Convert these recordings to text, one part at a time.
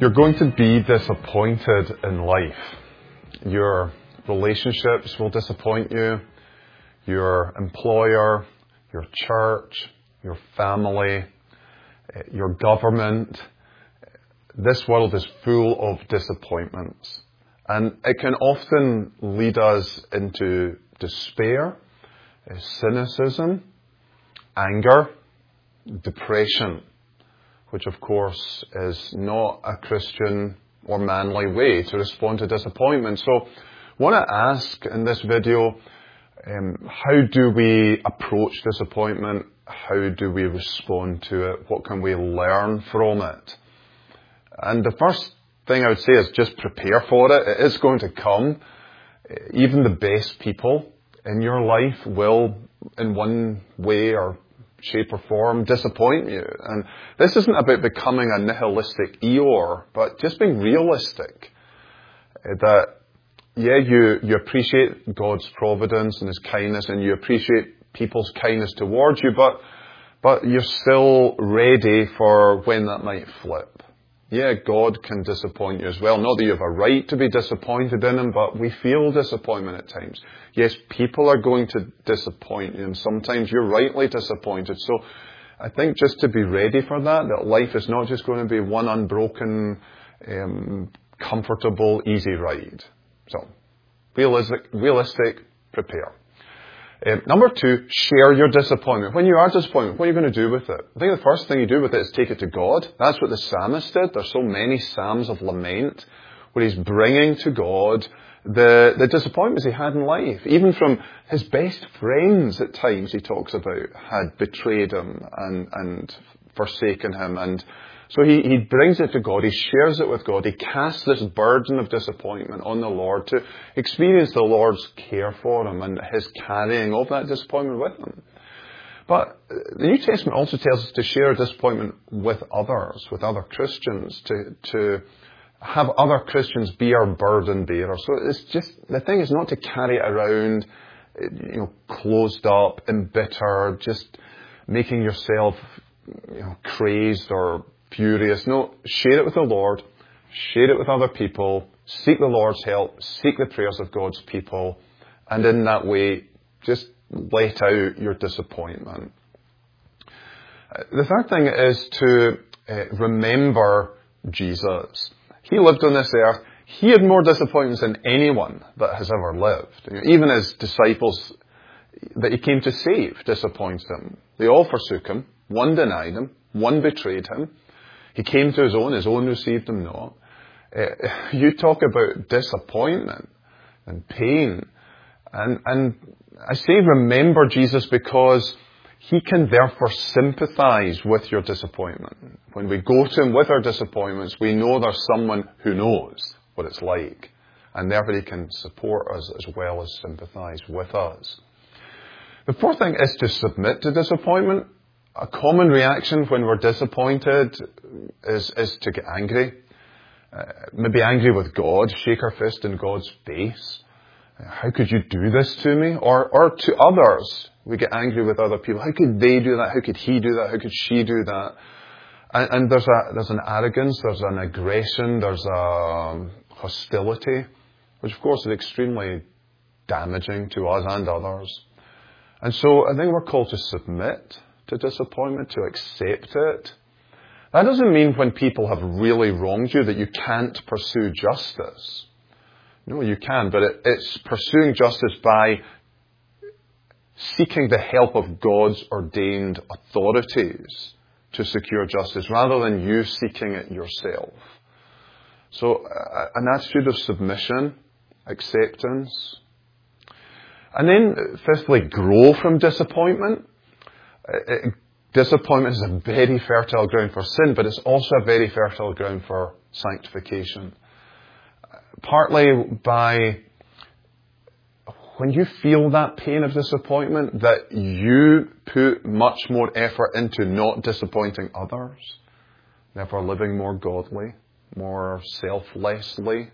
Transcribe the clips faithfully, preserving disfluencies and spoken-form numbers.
You're going to be disappointed in life. Your relationships will disappoint you. Your employer, your church, your family, your government. This world is full of disappointments. And it can often lead us into despair, cynicism, anger, depression, which of course is not a Christian or manly way to respond to disappointment. So I want to ask in this video, um, how do we approach disappointment? How do we respond to it? What can we learn from it? And the first thing I would say is just prepare for it. It is going to come. Even the best people in your life will, in one way or shape or form, disappoint you. And this isn't about becoming a nihilistic Eeyore, but just being realistic. That, yeah, you, you appreciate God's providence and His kindness, and you appreciate people's kindness towards you, but, but you're still ready for when that might flip. Yeah, God can disappoint you as well. Not that you have a right to be disappointed in Him, but we feel disappointment at times. Yes, people are going to disappoint you, and sometimes you're rightly disappointed. So I think just to be ready for that, that life is not just going to be one unbroken, um, comfortable, easy ride. So, realistic, realistic, prepare. Um, number two, share your disappointment. When you are disappointed, what are you going to do with it? I think the first thing you do with it is take it to God. That's what the psalmist did. There's so many psalms of lament where he's bringing to God the, the disappointments he had in life. Even from his best friends at times he talks about had betrayed him and, and forsaken him. And so he, he brings it to God, he shares it with God, he casts this burden of disappointment on the Lord to experience the Lord's care for him and His carrying of that disappointment with him. But the New Testament also tells us to share disappointment with others, with other Christians, to, to have other Christians be our burden bearer. So it's just, the thing is not to carry it around, you know, closed up, embittered, just making yourself, you know, crazed or furious. No, share it with the Lord, share it with other people, seek the Lord's help, seek the prayers of God's people, and in that way, just let out your disappointment. The third thing is to uh, remember Jesus. He lived on this earth. He had more disappointments than anyone that has ever lived. You know, even His disciples that He came to save disappointed Him. They all forsook Him. One denied Him. One betrayed Him. He came to His own, His own received Him not. Uh, you talk about disappointment and pain. And, and I say remember Jesus because He can therefore sympathize with your disappointment. When we go to Him with our disappointments, we know there's someone who knows what it's like. And therefore He can support us as well as sympathize with us. The fourth thing is to submit to disappointment. A common reaction when we're disappointed is, is to get angry. Uh, maybe angry with God, shake our fist in God's face. Uh, how could you do this to me? Or, or to others. We get angry with other people. How could they do that? How could he do that? How could she do that? And, and there's a, there's an arrogance, there's an aggression, there's a hostility, which of course is extremely damaging to us and others. And so I think we're called to submit to disappointment, to accept it. That doesn't mean when people have really wronged you that you can't pursue justice. No, you can, but it, it's pursuing justice by seeking the help of God's ordained authorities to secure justice rather than you seeking it yourself. So uh, an attitude of submission, acceptance. And then fifthly, grow from disappointment. Uh, disappointment is a very fertile ground for sin, but it's also a very fertile ground for sanctification. Partly by when you feel that pain of disappointment, that you put much more effort into not disappointing others, therefore living more godly, more selflessly.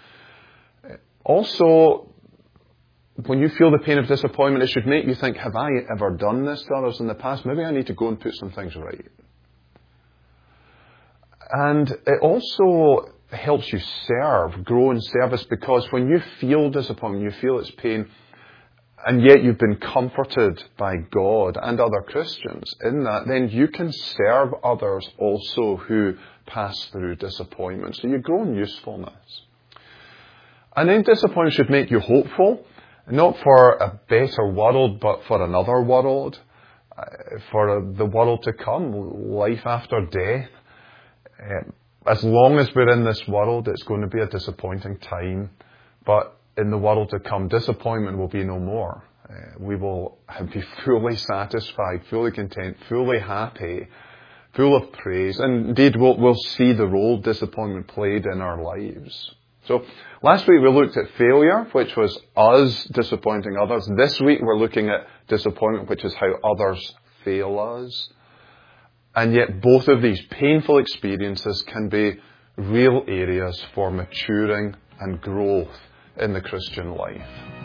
Also, when you feel the pain of disappointment, it should make you think, have I ever done this to others in the past? Maybe I need to go and put some things right. And it also helps you serve, grow in service, because when you feel disappointment, you feel its pain, and yet you've been comforted by God and other Christians in that, then you can serve others also who pass through disappointment. So you grow in usefulness. And then disappointment should make you hopeful, not for a better world, but for another world, for the world to come, life after death. As long as we're in this world, it's going to be a disappointing time, but in the world to come, disappointment will be no more. Uh, we will be fully satisfied, fully content, fully happy, full of praise. And indeed, we'll, we'll see the role disappointment played in our lives. So last week we looked at failure, which was us disappointing others. This week we're looking at disappointment, which is how others fail us. And yet both of these painful experiences can be real areas for maturing and growth in the Christian life.